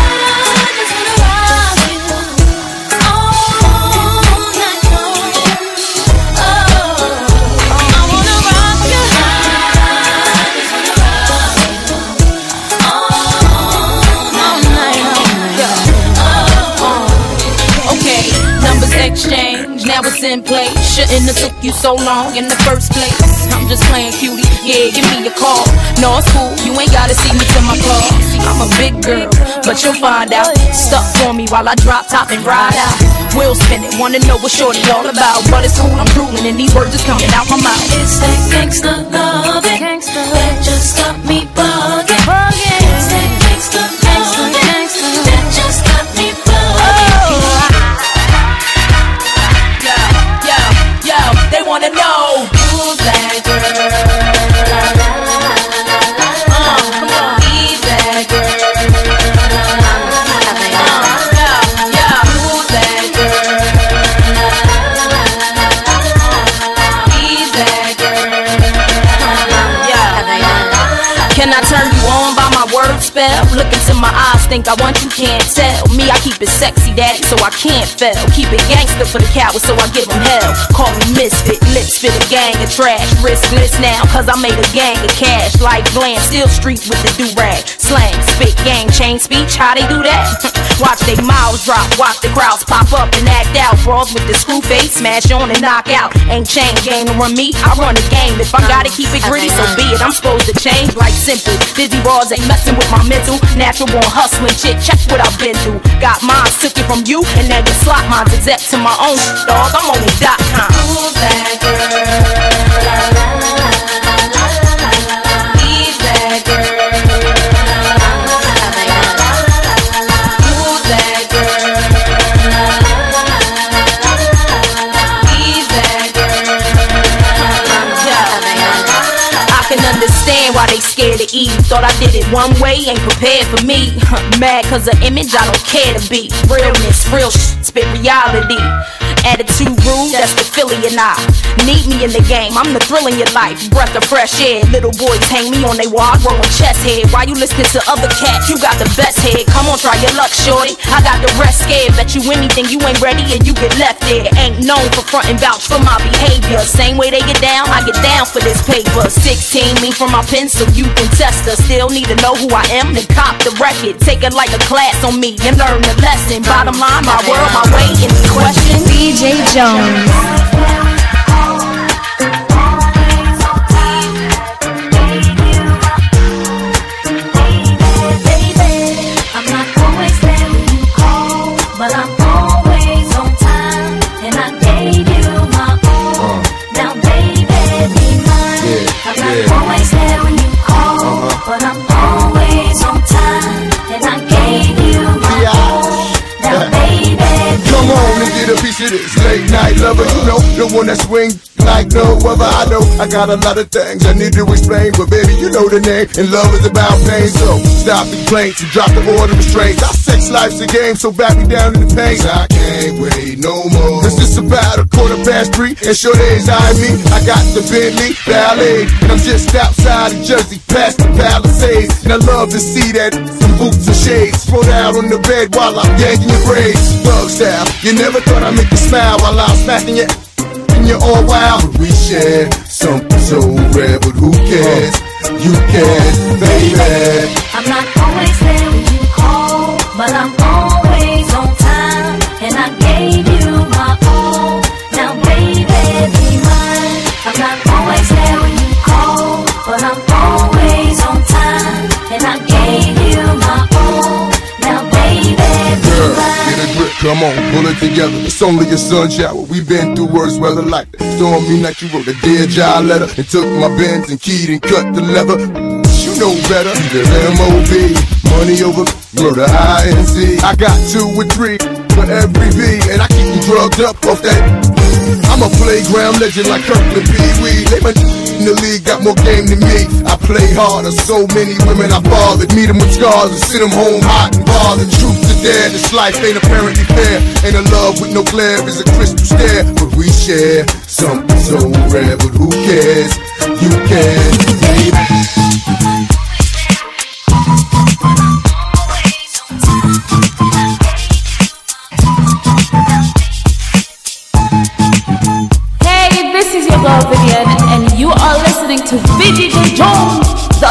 Exchange, now it's in play. Shouldn't have took you so long in the first place. I'm just playing cutie, yeah, give me a call. No, it's cool, you ain't gotta see me to my car. I'm a big girl, but you'll find out. Stuck for me while I drop top and ride out. We'll spin it, wanna know what shorty all about. But it's cool, I'm drooling and these words is coming out my mouth. It's that gangsta love, that just got me bugging. It's that gangsta love, that just got me bugging. They wanna know who's that girl. Uh, come on, he's that girl. Uh, yeah, yeah, who's that girl? He's that girl. Yeah. Can I turn you on by my word spell? Look into my eyes, think I want you, can't tell. Me, I keep it sexy, daddy, so I can't fail. Keep it gangster for the cowards, so I give them hell. Call me misfit, lips fit a gang of trash. Riskless now, cause I made a gang of cash. Like glam, still street with the do-rag. Slang, spit, gang, chain speech, how they do that? Watch they mouths drop, watch the crowds pop up and act out. Brawls with the screw face, smash on and knock out. Ain't chain game to run me, I run the game. If I gotta keep it gritty, so be it. I'm supposed to change like simple. Dizzy bars ain't messing with my mental. Natural born hustling shit, check what I've been through. Got mine, took it from you, and now you slot mine. Except to my own dog, I'm on it dot com. Who's that girl? He's that girl. Who's that girl? He's that girl. Yeah. I can understand why they scared to eat. Thought I did it one way, ain't prepared for me. Mad cause of image I don't care to be. Realness, real shit, spit reality. Attitude rude, that's the Philly and I. Need me in the game, I'm the thrill in your life. Breath of fresh air, little boys hang me on they wall, growing chest head. Why you listening to other cats? You got the best head. Come on, try your luck, shorty. I got the rest scared. Bet you anything, you ain't ready and you get left there. Ain't known for front and vouch for my behavior. Same way they get down, I get down for this paper. Sixteen, me from my pencil, you can test her. Still need to know who I am, then cop the record. Take it like a class on me and learn the lesson. Bottom line, my world, my way, any question? D J Jones. This late night lover, you know, the one that swing like no other. I know I got a lot of things I need to explain, but baby, you know the name, and love is about pain. So stop the complaints and drop the order of restraints. Our sex life's a game, so back me down in the pain. I can't wait no more. It's just about a quarter past three, and sure days eyeing me. I got the Bentley Ballet, and I'm just outside of Jersey, past the Palisades. And I love to see that, some boots and shades. Throw down on the bed while I'm yanking your braids. Thug style, you never thought I'd make you smile while I'm smacking you. And you're all wild, but we share something so rare. But who cares? You can, baby. I'm not always there when you call, but I'm always on time. And I gave you my all. Now, baby, be mine. I'm not always there when you call, but I'm always on time. And I gave you my all. Now, baby, be Girl, mine. get a grip, come on, pull it together. It's only a sun shower. We've been through worse weather like that. Stormy night, you wrote a dear job letter and took my Benz and keyed and cut the leather. You know better. The M O B, money over murder, I N C. I got two or three for every V, and I keep them drugged up off that. I'm a playground legend like Kirkland Pee Wee. They my in the league got more game than me. I play harder, so many women I bothered. Meet them with scars and send them home hot and bothered. Truth to dare, this life ain't apparently fair. Ain't a love with no glare, is a crystal stare. But we share something so rare. But who cares? You can, baby. Vivian, and you are listening to V D J Jones, the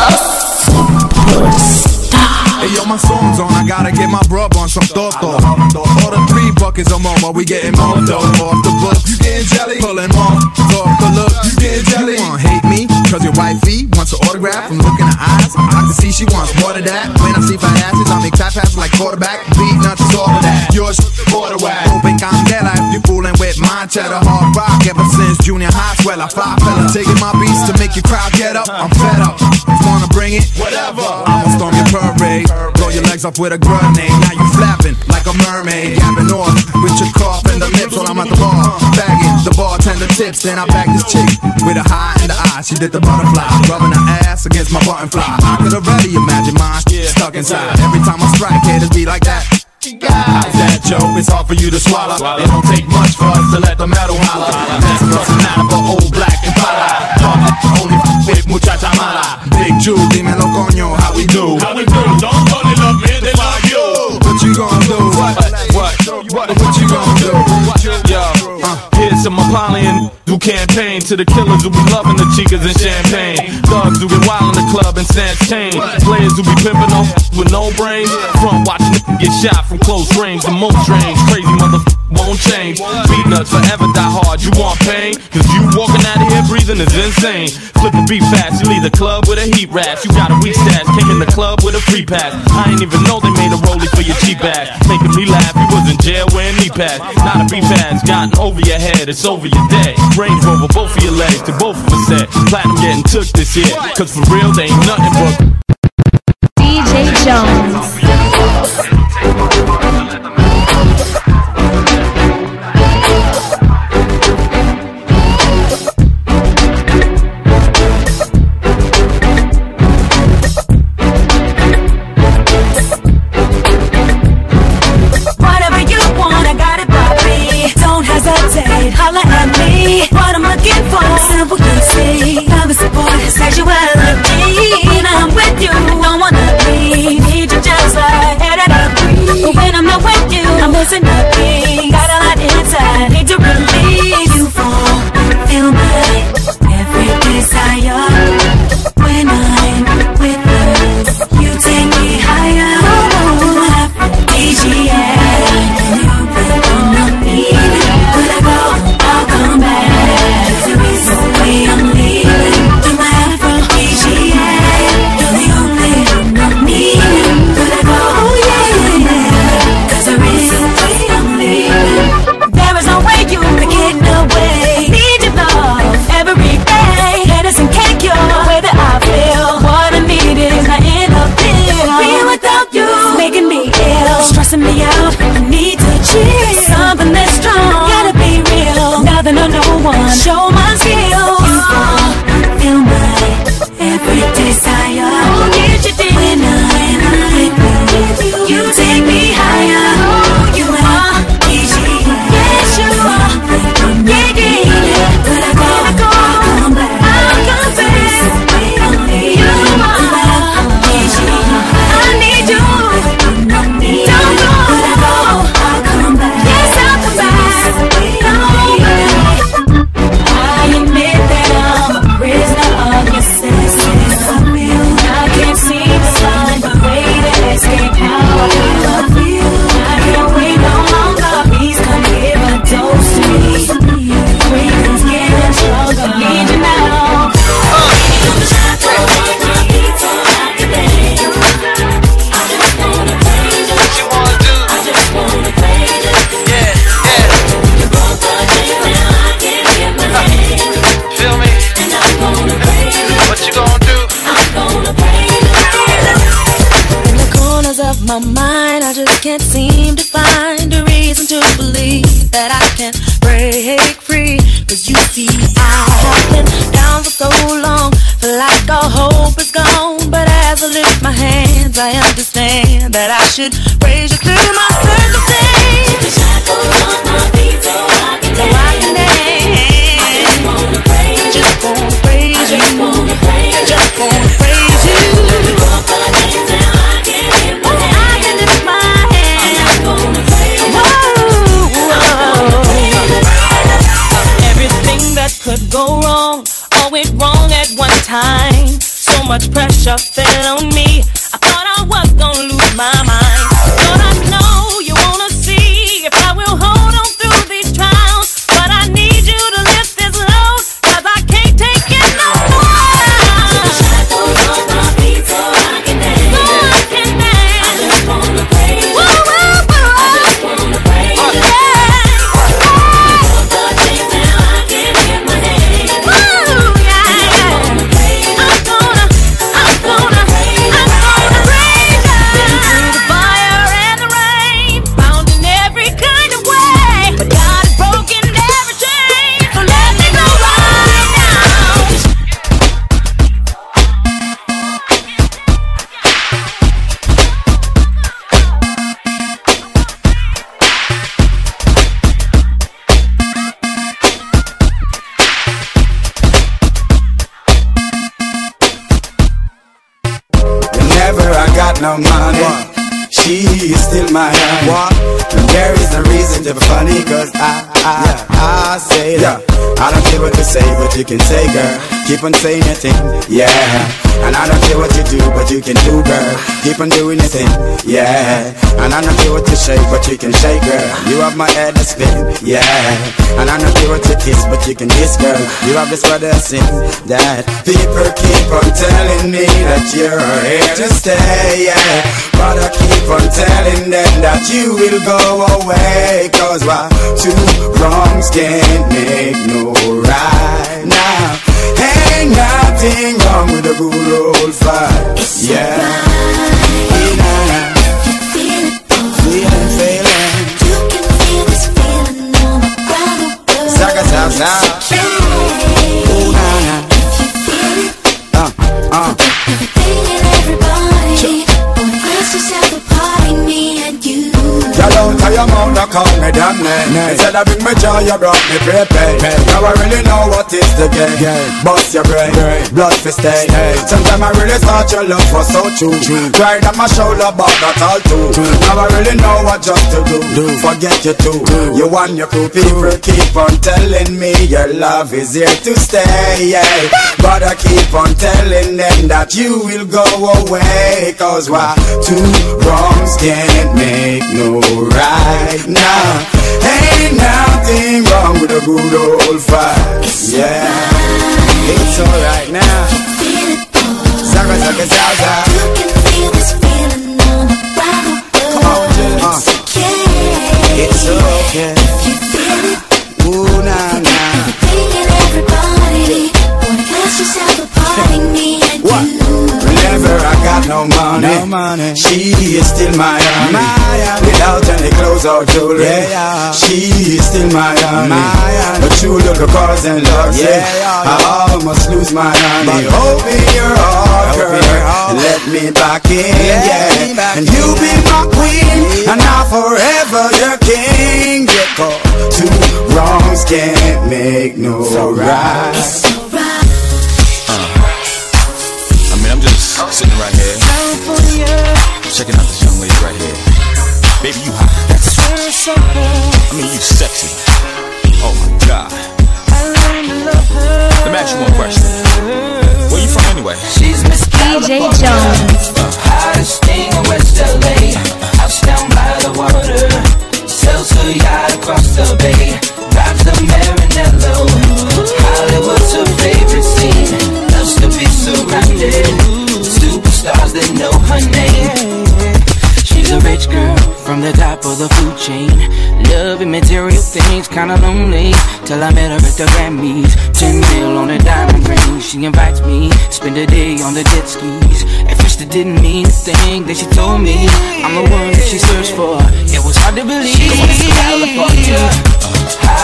superstar. Hey yo, my song's on, I gotta get my brub on some Toto. Order three buckets or more while we getting more dough. Off the books, you getting jelly? Pulling more, off the look, you getting jelly? You wanna hate me, cause your wifey wants an autograph. From looking in her eyes, I can see she wants more than that. When I see fat asses, I make fat passes like quarterback. Beat nuts is all of that. Yours, border whack. Hoping candela if you fooling with my cheddar. Hard rock ever since junior high. Swell, I fly fella. Taking my beats to make your crowd get up. I'm fed up. Wanna bring it? Whatever. I'ma storm your parade. Blow your legs off with a grenade. Now you flapping like a mermaid. Yapping off with your cough and the lips while I'm at the bar. Bagging the bartender tips. Then I bag this chick with a high in the eye. She did the butterfly. Rubbing her ass against my button fly. I could already imagine mine stuck inside. Every time I strike, haters be like that. How's that, Joe? It's hard for you to swallow. It don't take much for us to let the metal holler. That's what's the matter for old black and pala. Only with muchacha mala. Big Jew, dímelo coño, how we do? How we do? Don't only love me, they love you. What you gonna do? What? What? What? What you gonna do? Yo, uh, here's some Apollyon who campaign to the killers who be loving the chicas and champagne. Thugs who get wild in the club and snatch chain. Players who be pimping off with no brains. From watching get shot from close range. The most strange, crazy motherfucker won't change. Beat nuts forever die hard. You want pain? Cause you walking out of here breathing is insane. Flip the beat fast, you leave the club with a heat rash. You got a weak stash, kicking the club with a free pass. I ain't even know they made a rollie for your cheap ass. Making me laugh, you was in jail wearing knee pads. Not a beef ass, gotten over your head, it's over your day. Range Rover, both of your legs, to both of us said. Platinum getting took this year, cause for real they ain't nothing but D J Jones. Holla at me, what I'm looking for, simple easy, love and support, sexuality. When I'm with you, don't wanna leave, need you just can break free. Cause you see, I've been down for so long, feel like all hope is gone. But as I lift my hands, I understand that I should praise you through my circumstance. Take the shackles off my feet so I can so I can dance. I just wanna praise you. Just wanna praise you. I just wanna praise you. Just wanna praise you. Let me walk the dance and I can lift my hands. I can lift my hands. I'm just gonna praise you. Everything that could go wrong, all went wrong at one time. So much pressure fell on me, I thought I was gonna lose my mind. But I know you wanna see if I will hold on through these trials. But I need you to lift this load, cause I can't take it no more. The shackles on my feet so I can dance. So I can dance. I just wanna praise you. Woo, woo, woo. I just wanna praise you. Yeah. No money, she is still my honey. And there is no reason to be funny, cause I, I, yeah. I say that. I don't care what you say, but you can say, girl. Keep on saying your thing, yeah. And I don't care what you do, but you can do, girl. Keep on doing your thing, yeah. And I don't care what you shake, but you can shake, girl. You have my head to spin, yeah. And I don't care what you kiss, but you can kiss, girl. You have this brother sing that people keep on telling me that you're here to stay, yeah. But I keep on telling them that you will go away. Cause why two wrongs can't make no right now. Ain't nothing wrong with a good old fight, it's yeah. Right. Feeling, feeling. You can feel this feeling on the ground. Zaga, zaga, zaga. Ooh, nah, nah. If you feel it, uh, uh. everything and everybody. Boy, let's just have a party, me and you. Y'all don't tell your mouth, don't call me damn name. Instead of bring me joy, you brought me prepaid. Now I really know what is the game. Bust your brain, blood for stay. Sometimes I really thought your love was so true. Cried on my shoulder, but not all too. Now I really know what just to do. Forget you too. You and your crew people keep on telling me your love is here to stay, yeah. But I keep on telling them that you will go away. Cause why two wrongs can't make no right now. Ain't nothing wrong with a good old fight, yeah. It's alright now. Zaga, zaga, zaga. You can feel this feeling on the ground. Come on, Jess. It's okay. It's okay. If you feel it. Ooh, nah, nah. Everything and everybody. Boy, let's just have a party, me and what? You. Whenever I got no money, no money, she is still my honey. Without any clothes or jewelry, yeah. She is still my honey. But true little cause and love, yeah. I almost lose my honey. Open your heart, girl, let me back in, yeah, yeah. And you be my queen, and I forever your king. Yeah, cause two wrongs can't make no right. It's alright. I mean, I'm just sitting right here, checking out this young lady right here. Baby, you hot. I mean, you sexy. Oh my God. Let me ask you one question. Where you from anyway? She's Miss D J Jones. Hottest thing in West L A. House down by the water. Sails her yacht across the bay. Drives the Marinello. Hollywood's her favorite scene. Loves to be surrounded. Superstars that know her name. She's a rich girl from the top of the food chain. Loving material things, kinda lonely. Till I met her at the Grammys. Ten mil on a diamond ring. She invites me, spend a day on the jet skis. At first it didn't mean a thing. Then she told me I'm the one that she searched for. It was hard to believe. She wants California. Uh,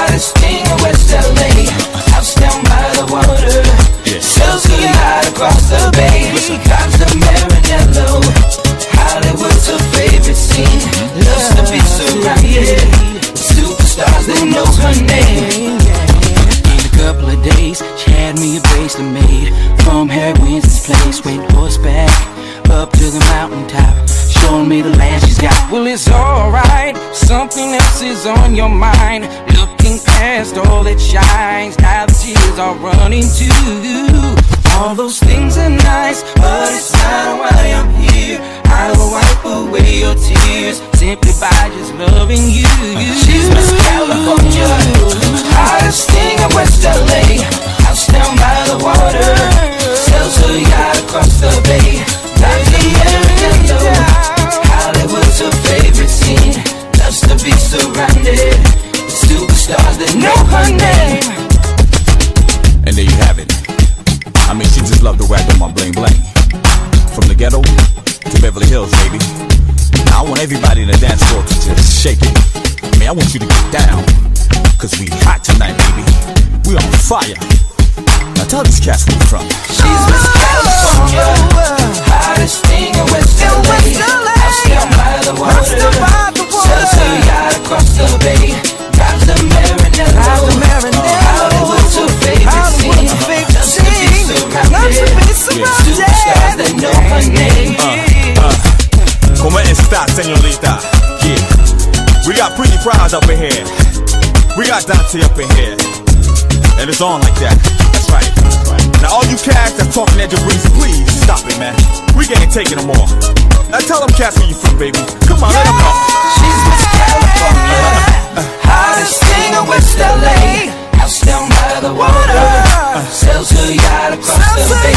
superstars that know her name. In a couple of days, she had me a bracelet made from Harry Winston's place. Went horseback up to the mountaintop, showing me the land she's got. Well, it's alright, something else is on your mind. Looking past all that shines, now the tears are running too. All those things are nice, but it's not why I'm here. I will wipe away your tears simply by just loving you. She's Miss California, hottest thing in West L A. House down by the water, sells her yacht across the bay. Like the American Hollywood's her favorite scene. Loves to be surrounded with superstars that know her name. And there you have it. I mean, she just loved to whack on my bling bling. From the ghetto to Beverly Hills, baby. Now I want everybody in the dance floor to just shake it. I mean, I want you to get down, cause we hot tonight, baby. We on fire. Now tell these cats where you from. She's Miss California, hottest thing in West L A. House down by the water, sells her yacht across the bay. Drives the Marinello, Hollywood's her favorite scene. Loves to be surrounded, superstars that know her name. Uh, uh, como esta, señorita? Yeah, we got pretty prize up in here. We got Dante up in here, and it's on like that. That's right. Now all you cats that's talking at your breeze, please stop it, man. We can't take it no more. Now tell them cats where you from, baby. Come on, yeah. Let them know. She's Miss California, hottest thing in West L A. House down by the water, sells her yacht across the bay.